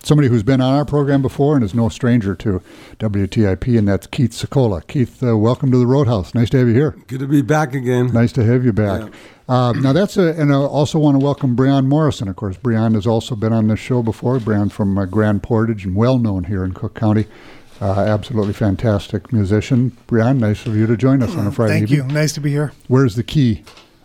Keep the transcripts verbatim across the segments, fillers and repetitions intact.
somebody who's been on our program before and is no stranger to W T I P, and that's Keith Secola. Keith, uh, welcome to the Roadhouse. Nice to have you here. Good to be back again. Nice to have you back. Yeah. Uh, now that's a, and I also want to welcome Breon Morrison. Of course, Breon has also been on this show before. Breon from uh, Grand Portage and well known here in Cook County. Uh, absolutely fantastic musician. Breon, nice of you to join us on a Friday Thank evening. you. Nice to be here. Where's the key?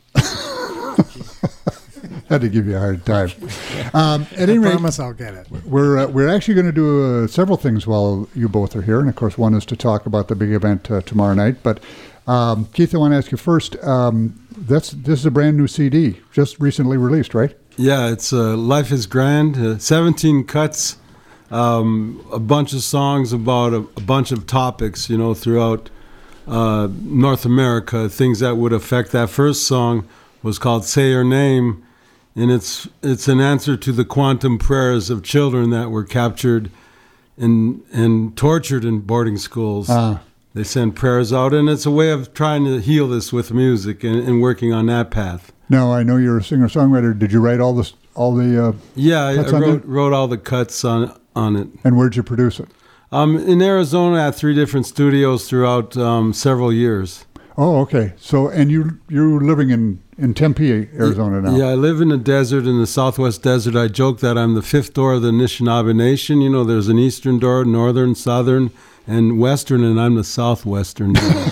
Had to give you a hard time. Um, at I any rate, promise I'll get it. We're uh, we're actually going to do uh, several things while you both are here, and of course, one is to talk about the big event uh, tomorrow night. But um, Keith, I want to ask you first. Um, that's this is a brand new C D, just recently released, right? Yeah, it's uh, Life is Grand. Uh, Seventeen cuts, um, a bunch of songs about a, a bunch of topics, you know, throughout uh, North America. Things that would affect. That first song was called "Say Your Name." And it's it's an answer to the quantum prayers of children that were captured and and tortured in boarding schools. Uh, they send prayers out, and it's a way of trying to heal this with music and, and working on that path. Now, I know you're a singer-songwriter. Did you write all this, all the? Uh, yeah, I, I wrote wrote all the cuts on on it. And where'd you produce it? Um, in Arizona, at three different studios throughout um, several years. Oh, okay. So, and you you're living in, in Tempe, Arizona now. Yeah, I live in the desert, in the Southwest desert. I joke that I'm the fifth door of the Anishinaabe Nation. You know, there's an eastern door, northern, southern, and western, and I'm the southwestern door.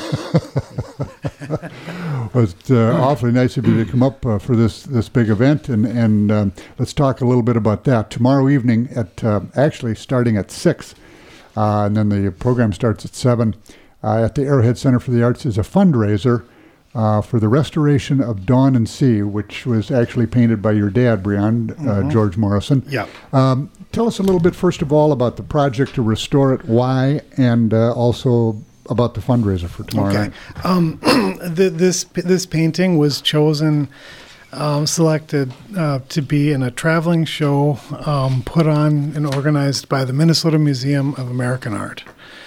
Well, it's uh, awfully nice of you to come up uh, for this, this big event, and, and um, let's talk a little bit about that. Tomorrow evening, at uh, actually starting at six, uh, and then the program starts at seven, Uh, at the Arrowhead Center for the Arts is a fundraiser uh, for the restoration of Dawn and Sea, which was actually painted by your dad, Breon, uh, mm-hmm. George Morrison. Yeah. Um, tell us a little bit, first of all, about the project to restore it, why, and uh, also about the fundraiser for tomorrow okay. night. Um, the, this this painting was chosen, um, selected uh, to be in a traveling show um, put on and organized by the Minnesota Museum of American Art.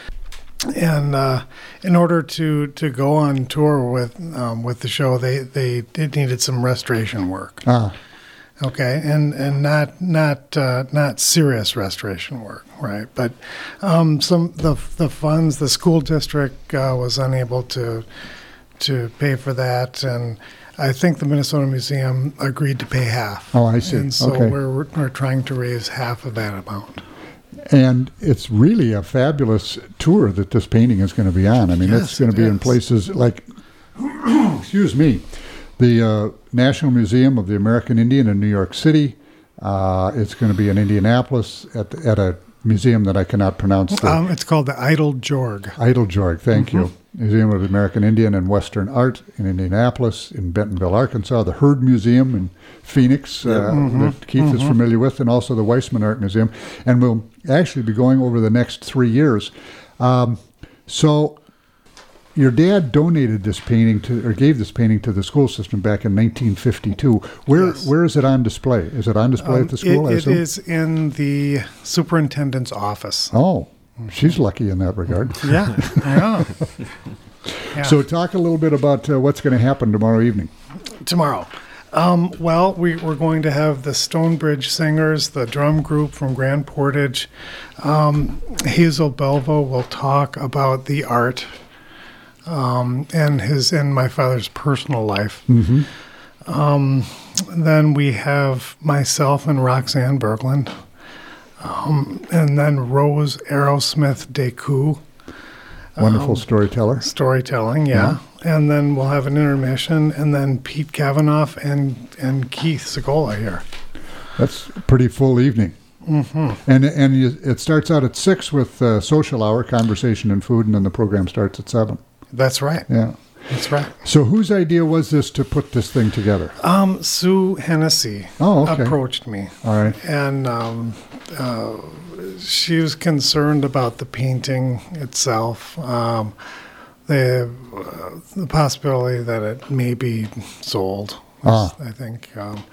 And uh, in order to, to go on tour with um, with the show, they they it needed some restoration work. Ah. Okay, and and not not uh, not serious restoration work, right? But um, some the the funds, the school district uh, was unable to to pay for that, and I think the Minnesota Museum agreed to pay half. Oh, I see. And so okay. we're we're trying to raise half of that amount. And it's really a fabulous tour that this painting is going to be on. I mean, yes, it's going to be is. in places like, excuse me, the uh, National Museum of the American Indian in New York City. Uh, it's going to be in Indianapolis at at a museum that I cannot pronounce. The, um, it's called the Eiteljorg. Eiteljorg, thank mm-hmm. you. Museum of the American Indian and Western Art in Indianapolis, in Bentonville, Arkansas, the Heard Museum in Phoenix, uh, mm-hmm. that Keith mm-hmm. is familiar with, and also the Weissman Art Museum. And we'll actually be going over the next three years. Um, so your dad donated this painting to, or gave this painting to the school system back in nineteen fifty-two. Where yes. Where is it on display? Is it on display um, at the school? It, I it assume? is in the superintendent's office. Oh. She's lucky in that regard. Yeah, I know. Yeah. So talk a little bit about uh, what's going to happen tomorrow evening. Tomorrow. Um, well, we, we're going to have the Stonebridge Singers, the drum group from Grand Portage. Um, Hazel Belvo will talk about the art um, and his and my father's personal life. Mm-hmm. Um, then we have myself and Roxanne Berglund. Um, and then Rose Aerosmith Deku. Wonderful um, storyteller. Storytelling, yeah. yeah. And then we'll have an intermission, and then Pete Kavanoff and, and Keith Secola here. That's a pretty full evening. Mm-hmm. And and you, it starts out at six with uh, social hour, conversation and food, and then the program starts at seven. That's right. Yeah. That's right. So whose idea was this to put this thing together? Um, Sue Hennessy oh, okay. approached me. All right. And um, uh, she was concerned about the painting itself, um, the, uh, the possibility that it may be sold, ah. I think. Um,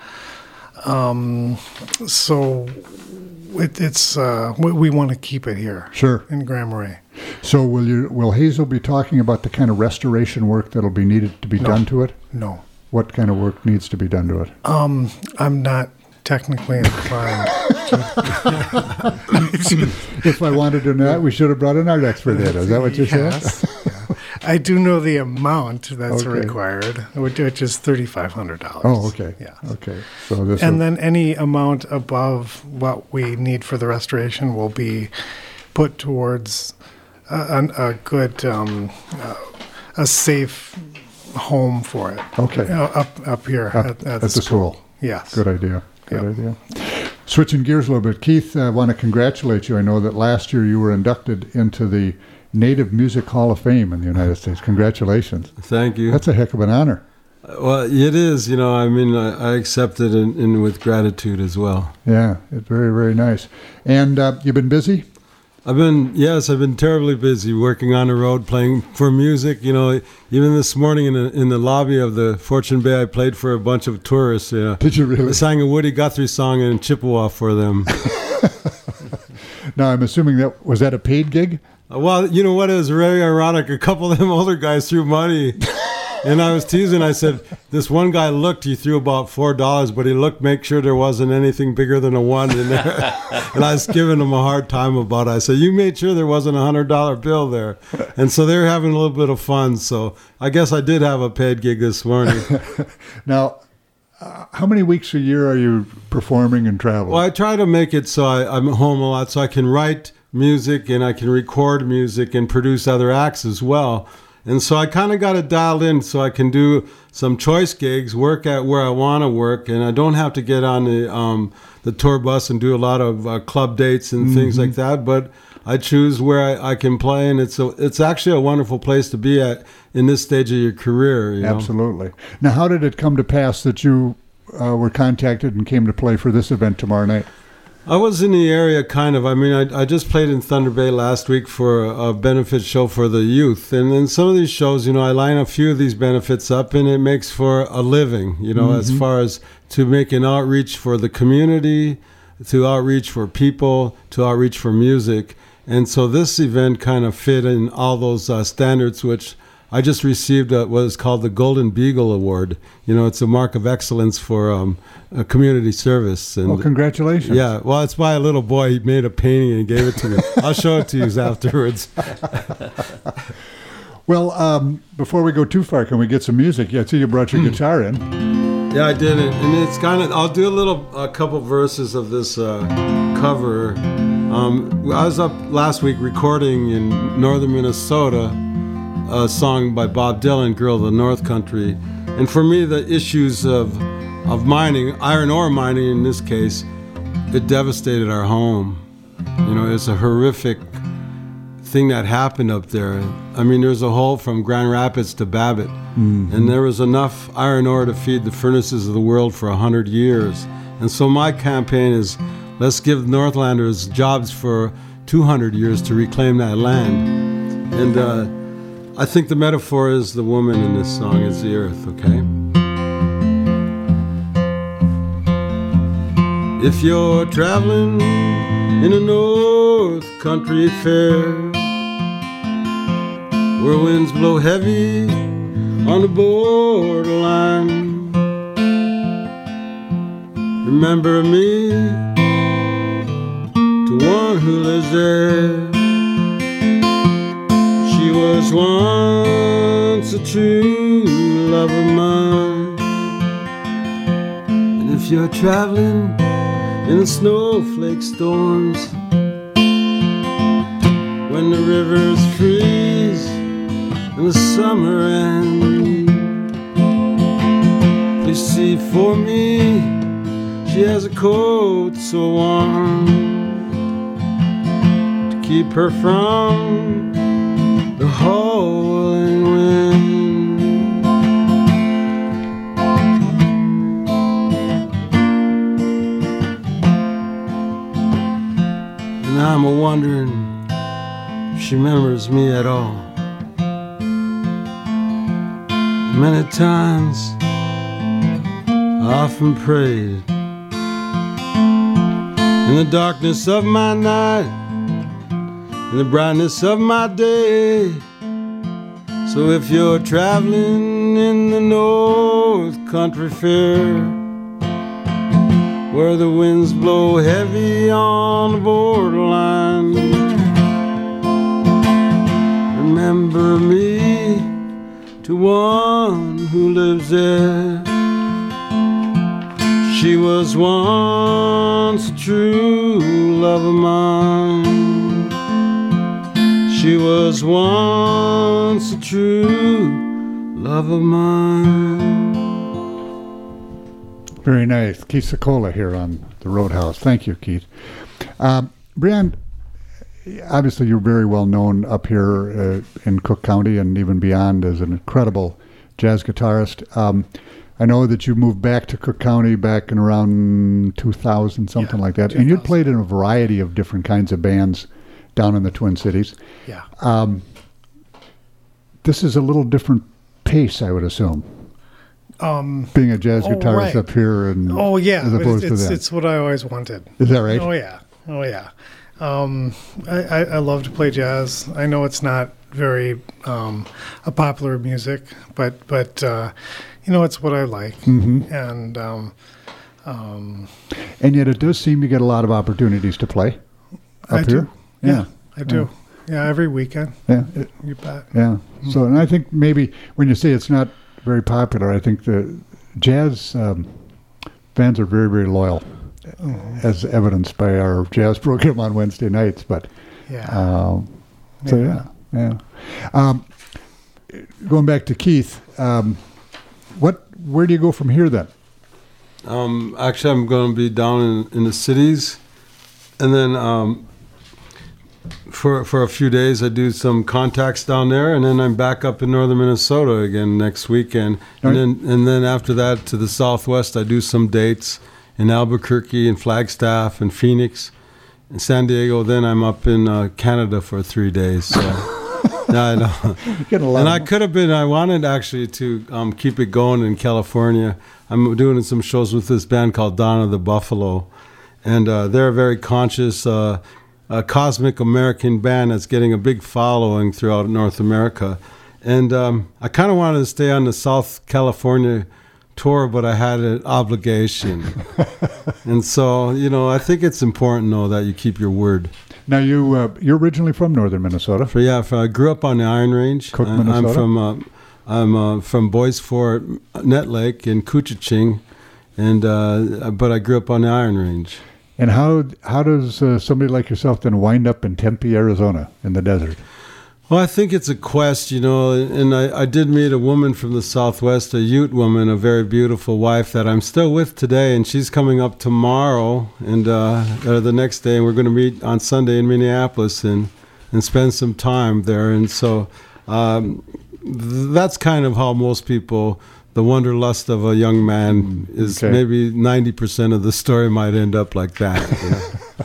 um, so it, it's uh, we, we want to keep it here. Sure. In Grand Marais. So will you? Will Hazel be talking about the kind of restoration work that'll be needed to be no. done to it? No. What kind of work needs to be done to it? Um, I'm not technically inclined If I wanted to know, we should have brought an art expert in. Is that what you yes. said? Yeah. I do know the amount that's Okay. required, which which is thirty-five hundred dollars. Oh, okay. Yeah. Okay. So this And will- then any amount above what we need for the restoration will be put towards a, a, a good, um, uh, a safe home for it. Okay. Uh, up up here Up at, at the school. Yes. Good idea. Good Yep. idea. Switching gears a little bit, Keith, I want to congratulate you. I know that last year you were inducted into the Native Music Hall of Fame in the United States. Congratulations. Thank you. That's a heck of an honor. Well, it is. You know, I mean, I, I accept it in, in with gratitude as well. Yeah, it's very, very nice. And uh, you've been busy? I've been, yes, I've been terribly busy working on the road, playing for music. You know, even this morning in the, in the lobby of the Fortune Bay, I played for a bunch of tourists. Yeah. Did you really? I sang a Woody Guthrie song in Chippewa for them. Now, I'm assuming that, was that a paid gig? Uh, Well, you know what? It was very ironic. A couple of them older guys threw money. And I was teasing. I said, this one guy looked, he threw about four dollars, but he looked, make sure there wasn't anything bigger than a one in there. And I was giving him a hard time about it. I said, you made sure there wasn't a one hundred dollar bill there. And so they were having a little bit of fun. So I guess I did have a paid gig this morning. Now, uh, how many weeks a year are you performing and traveling? Well, I try to make it so I, I'm home a lot so I can write music and I can record music and produce other acts as well. And so I kind of got it dialed in so I can do some choice gigs, work at where I want to work, and I don't have to get on the um, the tour bus and do a lot of uh, club dates and mm-hmm. things like that. But I choose where I, I can play, and it's a, it's actually a wonderful place to be at in this stage of your career. You know? Absolutely. Now, how did it come to pass that you uh, were contacted and came to play for this event tomorrow night? I was in the area, kind of. I mean, I, I just played in Thunder Bay last week for a, a benefit show for the youth. And in some of these shows, you know, I line a few of these benefits up, and it makes for a living, you know, mm-hmm. as far as to make an outreach for the community, to outreach for people, to outreach for music. And so this event kind of fit in all those uh, standards, which I just received a, what is called the Golden Beagle Award. You know, it's a mark of excellence for um, a community service. And well, congratulations. Yeah, well, it's by a little boy. He made a painting and gave it to me. I'll show it to you afterwards. Well, um, before we go too far, can we get some music? Yeah, I see you brought your guitar in. Yeah, I did it. And it's kind of, I'll do a little, a couple verses of this uh, cover. Um, I was up last week recording in northern Minnesota a song by Bob Dylan, Girl of the North Country. And for me, the issues of of mining, iron ore mining in this case, it devastated our home. You know, it's a horrific thing that happened up there. I mean, there's a hole from Grand Rapids to Babbitt, mm-hmm. and there was enough iron ore to feed the furnaces of the world for one hundred years. And so my campaign is, let's give Northlanders jobs for two hundred years to reclaim that land. And uh, I think the metaphor is the woman in this song is the earth, okay? If you're traveling in a North Country fair, where winds blow heavy on the borderline, remember me to one who lives there. She was once a true love of mine. And if you're traveling in the snowflake storms, when the rivers freeze and the summer ends, please see for me she has a coat so warm to keep her from the howling wind. And I'm a wondering if she remembers me at all. Many times I often prayed in the darkness of my night, in the brightness of my day. So if you're traveling in the North Country Fair, where the winds blow heavy on the borderline. Remember me to one who lives there. She was once a true love of mine. She was once a true love of mine. Very nice. Keith Secola here on the Roadhouse. Thank you, Keith. Um, Brianne, obviously you're very well known up here uh, in Cook County and even beyond as an incredible jazz guitarist. Um, I know that you moved back to Cook County back in around two thousand, something Yeah, like that. two thousand. And you'd played in a variety of different kinds of bands down in the Twin Cities. Yeah. Um, this is a little different pace, I would assume, Um, being a jazz Oh, guitarist right. up here. And oh yeah, as but opposed it's, to that. it's what I always wanted. Is that right? Oh yeah, oh yeah. Um, I, I, I love to play jazz. I know it's not very um, a popular music, but but uh, you know it's what I like, hmm and um, um, And yet it does seem you get a lot of opportunities to play up I here. do. Yeah, I do. Yeah, every weekend. Yeah. Yeah. You bet. Yeah. So, and I think maybe when you say it's not very popular, I think the jazz um, fans are very, very loyal, as evidenced by our jazz program on Wednesday nights. But Yeah. um, so yeah, yeah. Um, going back to Keith, um, what? Where do you go from here then? Um, actually, I'm going to be down in, in the cities, and then um, for for a few days I do some contacts down there, and then I'm back up in northern Minnesota again next weekend, Right. and then and then after that to the southwest I do some dates in Albuquerque and Flagstaff and Phoenix and San Diego. Then I'm up in uh, Canada for three days. So. Yeah, I know. Getting a lot And of I mo- could have been, I wanted actually to um, keep it going in California. I'm doing some shows with this band called Dawn of the Buffalo. And uh, they're a very conscious, uh, uh, cosmic American band that's getting a big following throughout North America. And um, I kind of wanted to stay on the South California tour, but I had an obligation. And so, you know, I think it's important, though, that you keep your word. Now you uh, you're originally from northern Minnesota. For, yeah, for, I grew up on the Iron Range. Cook, I- Minnesota? I'm from uh, I'm uh, from Boys Fort, Net Lake, in Couchiching, and uh, but I grew up on the Iron Range. And how how does uh, somebody like yourself then wind up in Tempe, Arizona, in the desert? Well, I think it's a quest, you know, and I, I did meet a woman from the Southwest, a Ute woman, a very beautiful wife that I'm still with today, and she's coming up tomorrow and uh, uh, the next day, and we're going to meet on Sunday in Minneapolis and, and spend some time there. And so um, th- that's kind of how most people, the wanderlust of a young man is okay. maybe ninety percent of the story might end up like that. You know?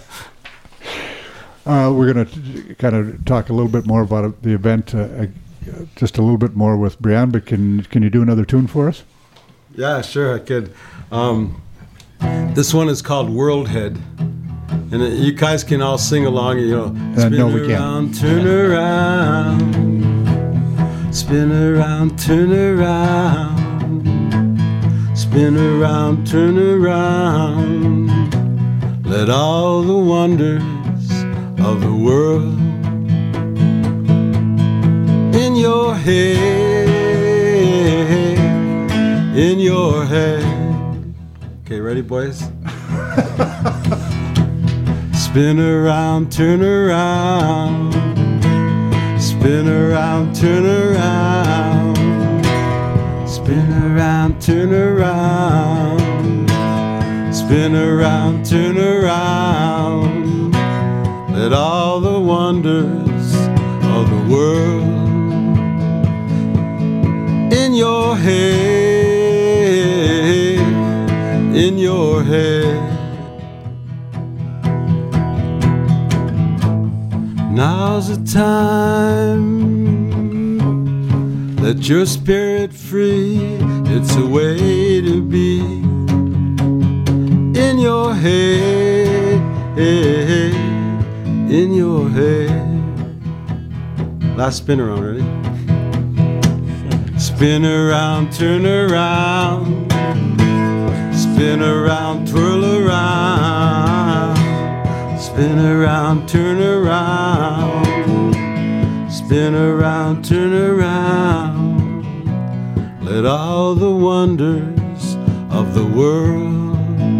Uh, we're going to kind of talk a little bit more about the event, uh, uh, just a little bit more with Brianne. But can can you do another tune for us? Yeah, sure, I could. Um, this one is called World Head. And uh, you guys can all sing along, you know. Uh, Spin no, we can't. around, turn around. Spin around, turn around. Spin around, turn around. Let all the wonders of the world in your head, in your head. Okay, ready, boys? Spin around, turn around. Spin around, turn around. Spin around, turn around. Spin around, turn around. Let all the wonders of the world in your head, in your head. Now's the time. Let your spirit free. It's a way to be in your head, in your head. Last spin around, ready? Spin around, turn around. Spin around, twirl around, spin around, turn around, spin around, turn around. Let all the wonders of the world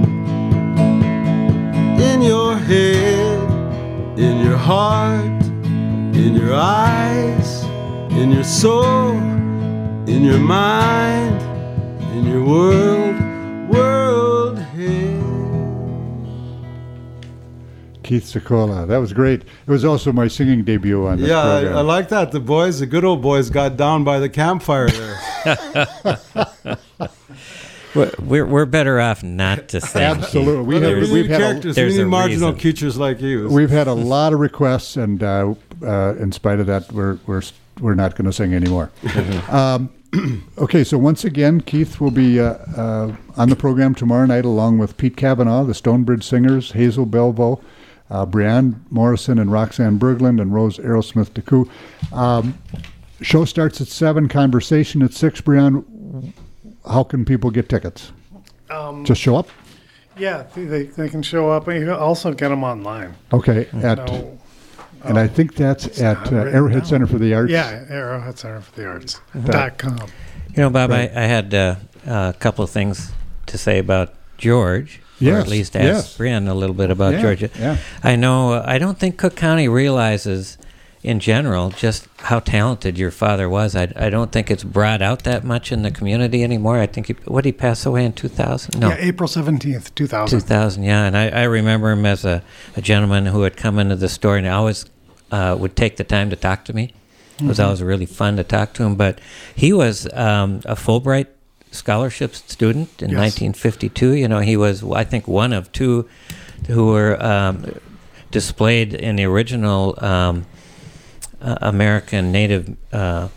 in your head, in your heart, in your eyes, in your soul, in your mind, in your world, world head. Keith Secola. That was great. It was also my singing debut on this yeah, program. I, I like that. The boys, the good old boys, got down by the campfire there. We're we're better off not to sing. Absolutely. We Well, have, we we've need had a, characters. We there's need a marginal reason. creatures like you. we've had a lot of requests, and uh, uh, in spite of that, we're we're we're not going to sing anymore. um, okay, so once again, Keith will be uh, uh, on the program tomorrow night, along with Pete Cavanaugh, the Stonebridge Singers, Hazel Belvo, uh, Brianne Morrison, and Roxanne Berglund, and Rose Aerosmith DeCou. Um, show starts at seven. Conversation at six. Brianne, how can people get tickets? Um, Just show up. yeah, they, they can show up, and you can also get them online. Okay, at No, and I think that's It's at not uh, written Arrowhead down. Center for the Arts. yeah, Arrowhead Center for the Arts dot com. You know, Bob, Right. I, I had uh, a couple of things to say about George, or Yes, at least ask yes. Brian a little bit about Yeah, George. yeah. I know, uh, I don't think Cook County realizes in general just how talented your father was. I, I don't think it's brought out that much in the community anymore. I think, he, what, did he pass away in two thousand? No. Yeah, April seventeenth, two thousand. two thousand, yeah. And I, I remember him as a, a gentleman who would come into the store and always uh, would take the time to talk to me. It was always really fun to talk to him. But he was um, a Fulbright scholarship student in Yes. nineteen fifty-two. You know, he was, I think, one of two who were um, displayed in the original um, uh, American Native uh,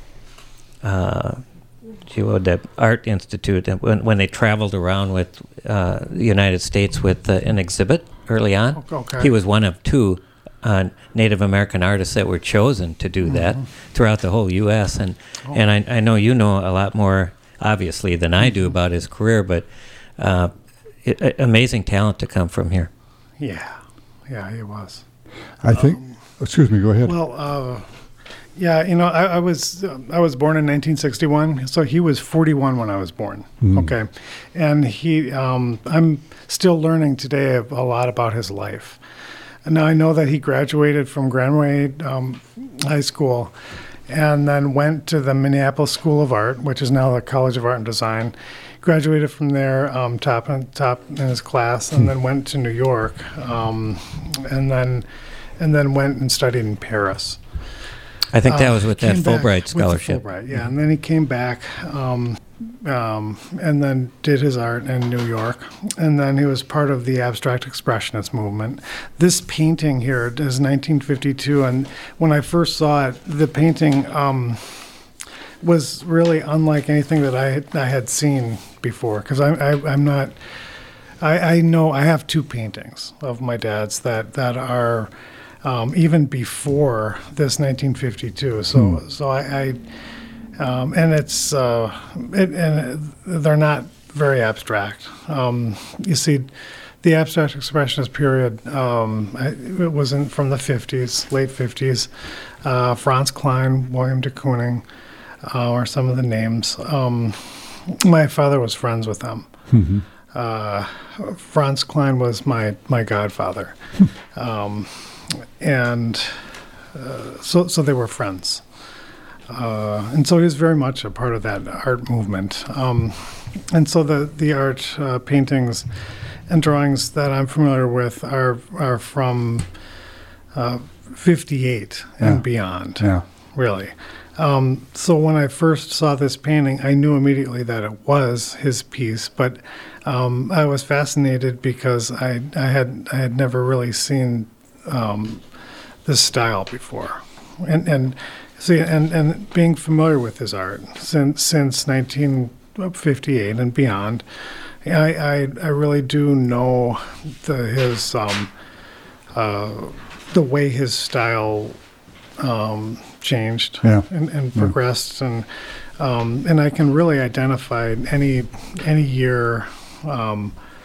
uh, gee, what would that Art Institute, and when, when they traveled around with uh, the United States with uh, an exhibit early on. Okay. He was one of two uh, Native American artists that were chosen to do that throughout the whole U S And and I, I know you know a lot more, obviously, than I do about his career, but uh, it, it, amazing talent to come from here. Yeah, yeah, he was. I think. Excuse me. Go ahead. Well, uh, yeah, you know, I, I was uh, I was born in nineteen sixty-one, so he was forty-one when I was born. Okay, and he, um, I'm still learning today a lot about his life. And now I know that he graduated from Granway um, High School, and then went to the Minneapolis School of Art, which is now the College of Art and Design. Graduated from there, um, top in, top in his class, and then went to New York, um, and then and then went and studied in Paris. I think that Uh, was with that came back Fulbright with the scholarship. Fulbright, yeah, and then he came back, um, um, and then did his art in New York, and then he was part of the Abstract Expressionist movement. This painting here is nineteen fifty-two, and when I first saw it, the painting um, was really unlike anything that I had, I had seen before, because I, I, I'm not. I, I know I have two paintings of my dad's that that are. Um, even before this nineteen fifty-two. So, so I, I um, and it's uh, it, and they're not very abstract. Um, you see, the abstract expressionist period. Um, I, it was in, from the fifties, late fifties. Uh, Franz Klein, William de Kooning, uh, are some of the names. Um, my father was friends with them. Mm-hmm. Uh, Franz Klein was my my godfather. um, And uh, so, so they were friends, uh, and so he was very much a part of that art movement. Um, and so the the art uh, paintings and drawings that I'm familiar with are are from uh, fifty-eight and Yeah. beyond. Yeah. Really. Um, so when I first saw this painting, I knew immediately that it was his piece, but um, I was fascinated because I I had I had never really seen um, this style before, and and see and, and being familiar with his art since since nineteen fifty-eight and beyond, I I, I really do know the his um, uh, the way his style um, changed Yeah. and, and progressed, and um, and I can really identify any any year. Um,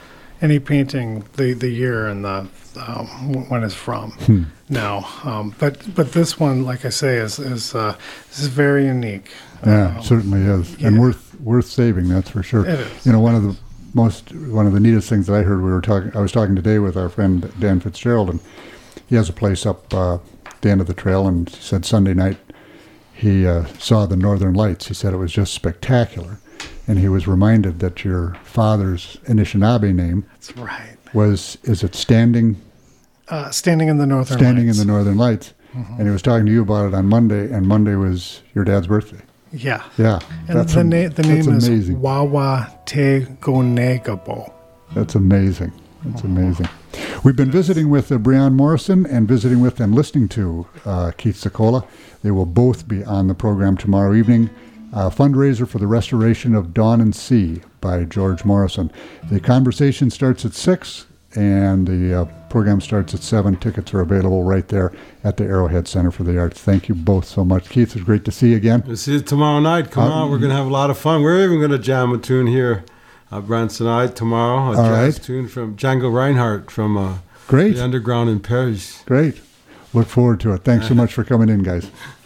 any painting the, the year and the um, when it's from Hmm. now. Um, but but this one, like I say, is is uh, is very unique. Yeah, Um, certainly is, and yeah. worth worth saving. That's for sure. It is. You know, one of the most one of the neatest things that I heard. We were talking. I was talking today with our friend Dan Fitzgerald, and he has a place up uh, the end of the trail, and he said Sunday night he uh, saw the Northern Lights. He said it was just spectacular, and he was reminded that your father's Anishinaabe name That's right. was is it standing Uh, standing in the northern standing lights. in the Northern Lights, Mhm. and he was talking to you about it on Monday, and Monday was your dad's birthday. Yeah. Yeah, And that's the, am- na- the that's name is amazing. Wawa Te Gonegabo. That's amazing. That's amazing. We've been visiting with uh, Breon Morrison and visiting with and listening to uh, Keith Secola. They will both be on the program tomorrow evening. Uh, fundraiser for the restoration of Dawn and Sea by George Morrison. The conversation starts at six, and the uh, program starts at seven. Tickets are available right there at the Arrowhead Center for the Arts. Thank you both so much. Keith, it's great to see you again. We'll see you tomorrow night. Come Uh, on, we're going to have a lot of fun. We're even going to jam a tune here at Bransonite tomorrow, a All jazz right. tune from Django Reinhardt from uh, Great, the Underground in Paris. great. Look forward to it. Thanks so much for coming in, guys.